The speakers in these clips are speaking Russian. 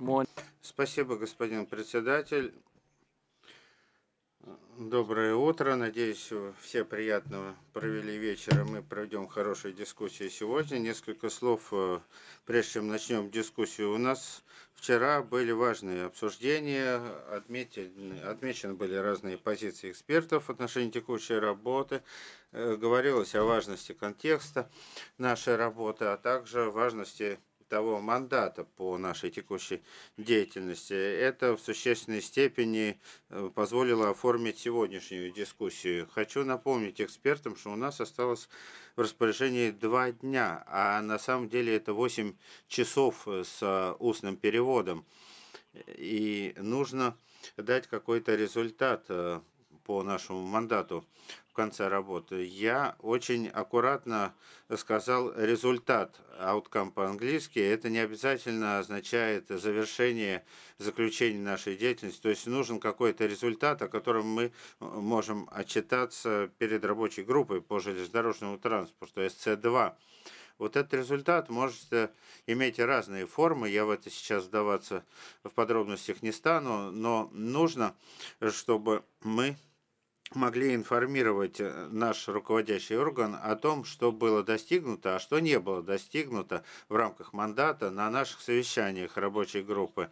Спасибо, господин председатель. Доброе утро. Надеюсь, все приятно провели вечер, и мы проведем хорошую дискуссию сегодня. Несколько слов, прежде чем начнем дискуссию. У нас вчера были важные обсуждения, отмечены были разные позиции экспертов в отношении текущей работы. Говорилось о важности контекста нашей работы, а также важности того мандата по нашей текущей деятельности. Это в существенной степени позволило оформить сегодняшнюю дискуссию. Хочу напомнить экспертам, что у нас осталось в распоряжении 2 дня, а на самом деле это 8 часов с устным переводом. И нужно дать какой-то результат по нашему мандату в конце работы. Я очень аккуратно сказал результат, outcome по-английски. Это не обязательно означает завершение, заключение нашей деятельности. То есть нужен какой-то результат, о котором мы можем отчитаться перед рабочей группой по железнодорожному транспорту СЦ-2. Вот этот результат может иметь разные формы, я в это сейчас вдаваться в подробностях не стану, но нужно, чтобы мы могли информировать наш руководящий орган о том, что было достигнуто, а что не было достигнуто в рамках мандата на наших совещаниях рабочей группы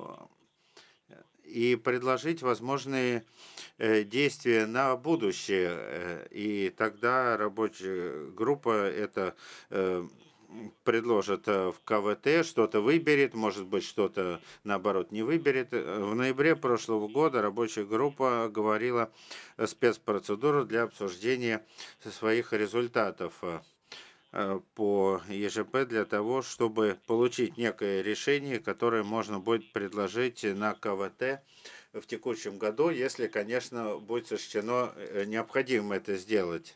и предложить возможные действия на будущее. И тогда рабочая группа это предложит в КВТ, что-то выберет, может быть, что-то, наоборот, не выберет. В ноябре прошлого года рабочая группа говорила спецпроцедуру для обсуждения своих результатов по ЕЖП для того, чтобы получить некое решение, которое можно будет предложить на КВТ в текущем году, если, конечно, будет сочтено необходимым это сделать.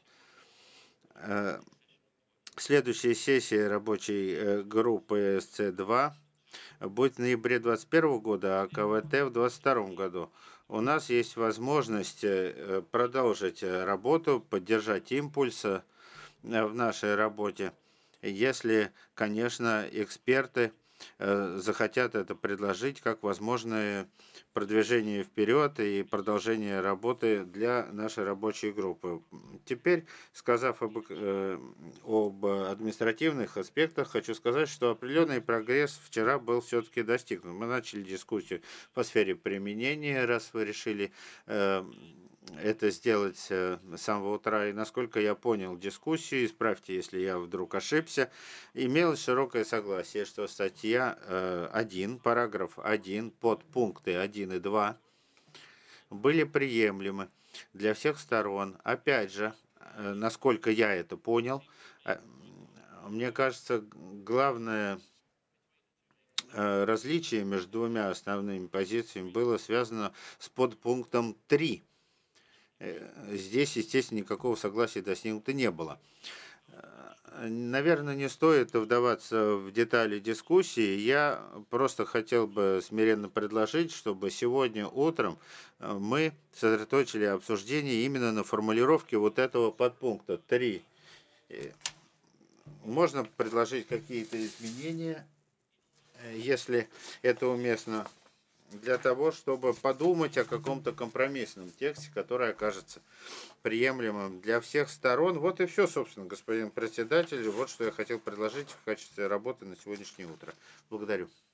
Следующая сессия рабочей группы СЦ-2 будет в ноябре 2021 года, а КВТ в 2022 году. У нас есть возможность продолжить работу, поддержать импульс в нашей работе, если, конечно, эксперты захотят это предложить как возможное продвижение вперед и продолжение работы для нашей рабочей группы. Теперь, сказав об административных аспектах, хочу сказать, что определенный прогресс вчера был все-таки достигнут. Мы начали дискуссию по сфере применения, раз вы решили это сделать с самого утра. И насколько я понял дискуссию, исправьте, если я вдруг ошибся, имелось широкое согласие, что статья 1, параграф 1, подпункты 1 и 2 были приемлемы для всех сторон. Опять же, насколько я это понял, мне кажется, главное различие между двумя основными позициями было связано с подпунктом 3. Здесь, естественно, никакого согласия достигнуто не было. Наверное, не стоит вдаваться в детали дискуссии. Я просто хотел бы смиренно предложить, чтобы сегодня утром мы сосредоточили обсуждение именно на формулировке вот этого подпункта 3. Можно предложить какие-то изменения, если это уместно, для того, чтобы подумать о каком-то компромиссном тексте, который окажется приемлемым для всех сторон. Вот и все, собственно, господин председатель. Вот что я хотел предложить в качестве работы на сегодняшнее утро. Благодарю.